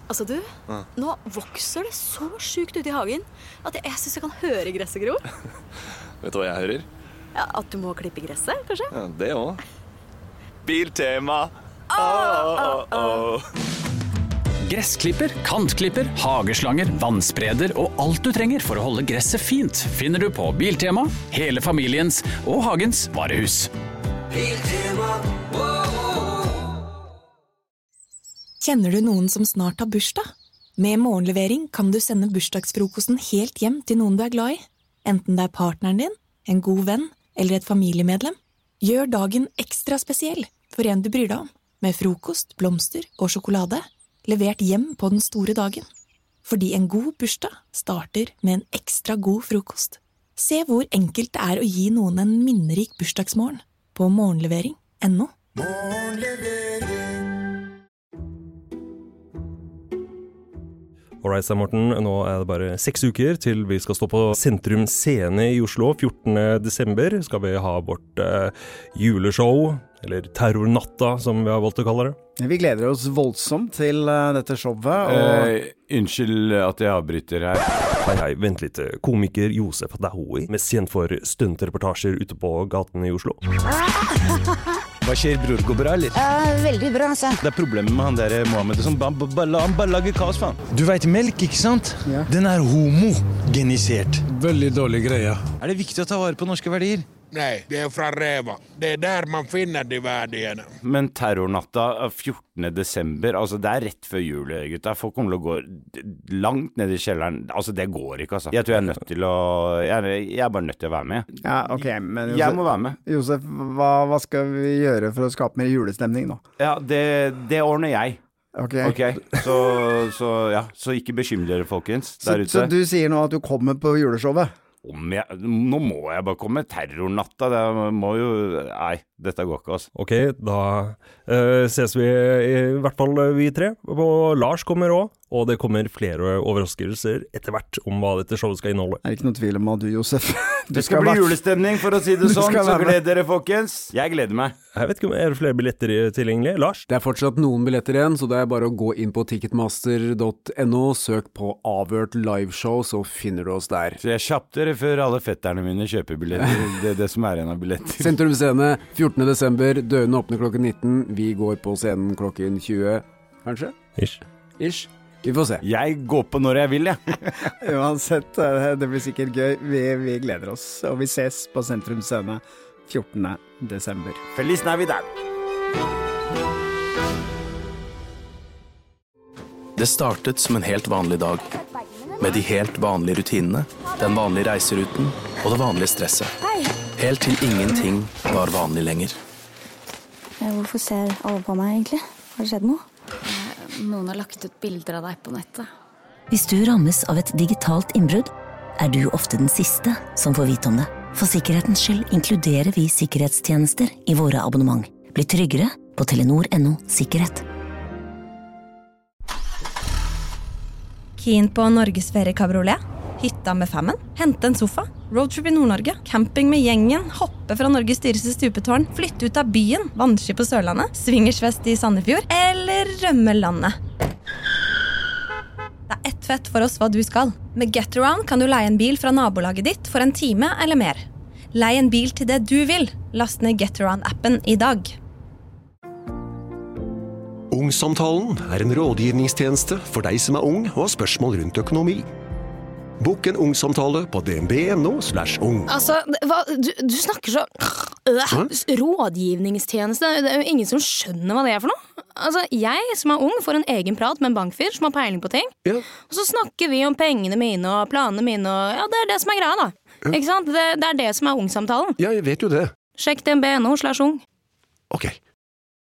Altså du, nå vokser det så sjukt ute i hagen at jeg synes jeg kan høre gresset gro. Vet du hva jeg hører? Ja, at du må klippe gresset, kanskje? Ja, det også. Biltema! Gressklipper, kantklipper, hageslanger, vannspreder og alt du trenger for å holde gresset fint finner du på Biltema, hele familiens og hagens varehus. Biltema. Kjenner du noen som snart har bursdag? Med morgenlevering kan du sende bursdagsfrokosten helt hjem til noen du er glad i. Enten det er partneren din, en god venn eller et familiemedlem. Gjør dagen ekstra spesiell for en du bryr deg om, med frokost, blomster og sjokolade, levert hjem på den store dagen. Fordi en god bursdag starter med en ekstra god frokost. Se hvor enkelt det er å gi noen en minnerik bursdagsmorgen på morgenlevering.no. Alright, Morten, nå er det bare 6 uker til vi skal stå på Sentrum Scene i Oslo. 14. desember skal vi ha vårt juleshow, eller terrornatta som vi har valgt å kalle det. Vi gleder oss voldsomt til dette showet. Unnskyld at jeg avbryter her. Hei, vent litt. Komiker Josef Dahoui, mest kjent for stuntreportasjer ute på gaten i Oslo. Hva skjer, bror? Går bra, eller? Veldig bra, altså. Det er problemet med han der Mohammed, som bare lager kaos, faen. Du vet melk, ikke sant? Ja. Den er homogenisert. Veldig dårlig greie. Er det viktig å ta vare på norske verdier? Nei, det er fra Reva. Det er der man finner de verdiene. Men terrornatta 14. desember, altså det er rett før jul, gutta. Folk kommer til å gå langt ned i kjelleren. Altså det går ikke, altså. Jeg tror jeg er nødt til å... Jeg er bare nødt til å være med. Ja, ok, men Josef, jeg må være med. Josef, hva skal vi gjøre for å skape mer julestemning nå? Ja, det ordner jeg. Ok. Så ikke bekymre dere, folkens, der ute. Så du sier nå at du kommer på juleshowet? Nå må jeg bare komme. Terrornatta, det må jo... Nei, dette går ikke, altså. Ok, da ses vi i hvert fall vi 3. Og Lars kommer også, og det kommer flere overraskelser etter hvert om hva dette showet skal inneholde. Det er ikke noe tvil om at du, Josef... Det skal bli julestemning, for å si det sånn, så gleder dere, folkens. Jeg gleder meg. Jeg vet ikke om det er flere billetter tilgjengelig. Lars? Det er fortsatt noen billetter igjen, så det er bare å gå inn på ticketmaster.no, søk på Avhørt liveshow, så finner du oss der. Så jeg kjapt dere før alle fetterne mine kjøper billetter. Det er det som er en av billetter. Sentrum Scene, 14. desember, dørene åpner klokken 19. Vi går på scenen klokken 20, kanskje? Ish. Vi får se. Jeg går på når jeg vil, jeg. Uansett, det blir sikkert gøy. Vi gleder oss, og vi ses på Sentrum Scene 14. desember. Feliz Navidad! Det startet som en helt vanlig dag, med de helt vanlige rutinene, den vanlige reiseruten og det vanlige stresset. Helt til ingenting var vanlig lenger. Hvorfor ser alle på meg egentlig? Har det skjedd noe? Noen har lagt ut bilder av deg på nettet. Hvis du rammes av et digitalt innbrudd, er du ofte den siste som får vite om det. For sikkerhetens skyld inkluderer vi sikkerhetstjenester i våre abonnement. Bli tryggere på Telenor.no sikkerhet. Keen på Norgesferie kabriolet? Hytta med fammen? Hente en sofa? Roadtrip i Nord-Norge? Camping med gjengen? Hoppe fra Norges dyreste stupetårn? Flytte ut av byen? Vannski på Sørlandet? Swingersfest i Sandefjord? Eller rømme landet? Det er ett fett for oss hva du skal. Med GetAround kan du leie en bil fra nabolaget ditt for en time eller mer. Leie en bil til det du vil. Last ned GetAround-appen i dag. Ungsamtalen er en rådgivningstjeneste for deg som er ung og har spørsmål rundt økonomi. Bok en ungsamtale på dnb.no/ung. Altså, du snakker så... Rådgivningstjeneste, det er jo ingen som skjønner hva det er for noe. Altså, jeg som er ung får en egen prat med en bankfyr som har peiling på ting. Ja. Og så snakker vi om pengene mine og planene mine, og ja, det er det som er greia da. Ja. Ikke sant? Det er det som er ungsamtalen. Ja, jeg vet jo det. Sjekk dnb.no/ung. Ok.